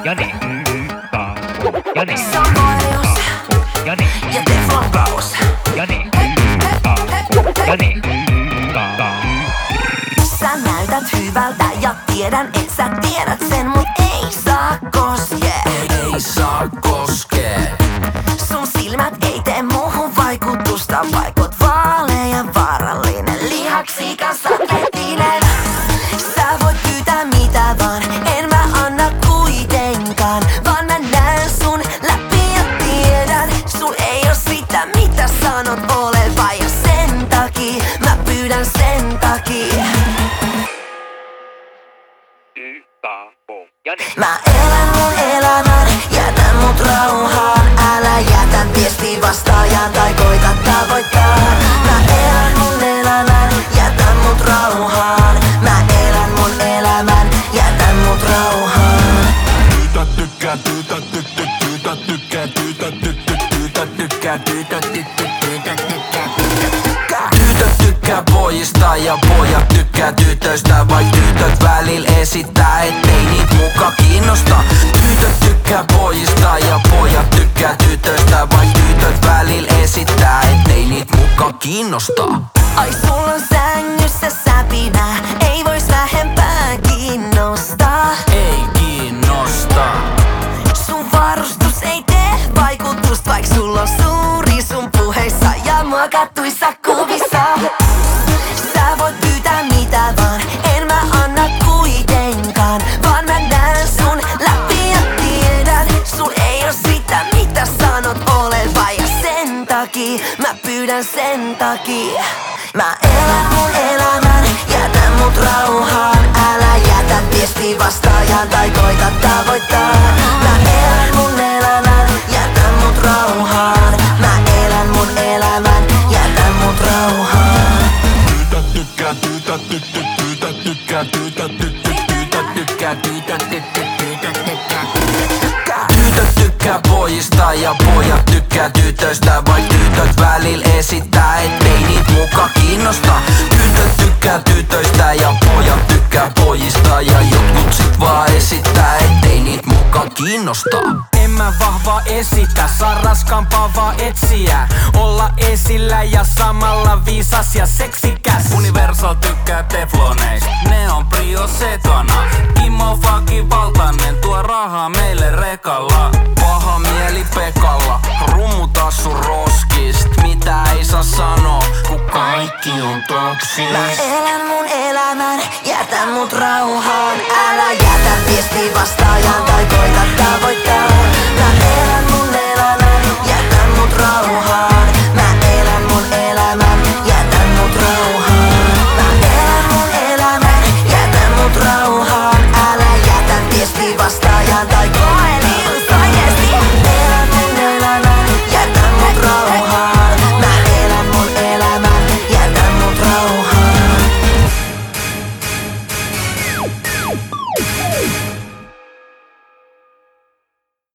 Jani, Jani, Se on Koelius Jani, ja Teflon Klaus. Jani, Jani, Sä näytät hyvältä ja tiedän, et sä tiedät sen, mut ei saa koskee. Ei saa koskee. Sun silmät ei tee muuhun vaikutusta, vaikut vaalea vaarallinen, lihaksikas atletinen. Sä voit pyytää mitä vaan, en mä anna kuitenkaan, vaan mä näen sun läpi ja tiedän, sul ei oo sitä mitä sanot oleva, ja sen takia mä pyydän sen takia. Mä elän mun elämän, jätän mut rauhaan. Älä jätä viestiä vastaajan tai koita tavoittaa. Mä elän mun elämän, jätän mut rauhaan. Mä elän mun elämän, jätän mut rauhaan. Tyytä tykkää, tyytä tykkää, tyytä tykkää, tyytä tykkää, tyytä tykkää, tyytä tykkää, tyytä tykkää, tytöt tykkää pojista ja pojat tykkää tytöistä, vai tytöt välillä esittää, ettei niit muka kiinnosta. Tytöt tykkää pojista ja pojat tykkää tytöistä, vai tytöt välillä esittää, ettei niit muka kiinnosta. Ai sulla on sängyssä säpinä, ei vois vähempää kiinnostaa. Ei kiinnosta. Sun varustus ei tee vaikutusta, vaik sulla on suuri sun puheissa ja muokattuissa kuvissa. Sä voit pyytää mitä vaan, en mä anna kuitenkaan, vaan mä näen sun läpi ja tiedän, sul ei oo sitä mitä sanot oleva, ja sen takia mä pyydän sen takia. Mä elän mun elämän, jätän mut rauhaan. Älä jätä viestiä vastaajan tai koita tavoittaa. Mä elän mun elämän, jätän mut rauhaan. Mä elän mun elämän, jätän mut rauhaan. Tyytä tykkää, tyytä tykkää, tyytä tykkää, tyytä tykkää, tyytä tykkää, tyytä tykkää, tyytä tykkää, tykkää. Tytöt tykkää pojista ja pojat tykkää tytöistä, vai tytöt välillä esittää, ettei niit muka kiinnosta. Tytöt tykkää tytöistä ja pojat tykkää pojista, ja jotkut sit vaan esittää, ettei niit muka kiinnosta. En mä vahvaa esitä, saa raskaampaa vaan etsiä. Olla esillä ja samalla viisas ja seksikäs. Universal tykkää tefloneista, ne on prio sekana. Kimmo fucking valtainen, tuo rahaa meille rekalla. Paha mieli Pekalla, rummuta sun roskist. Mitä ei saa sanoa, kun kaikki on toksista. Mä elän mun elämän, jätän mut rauhaan. Älä jätä viestiä vasta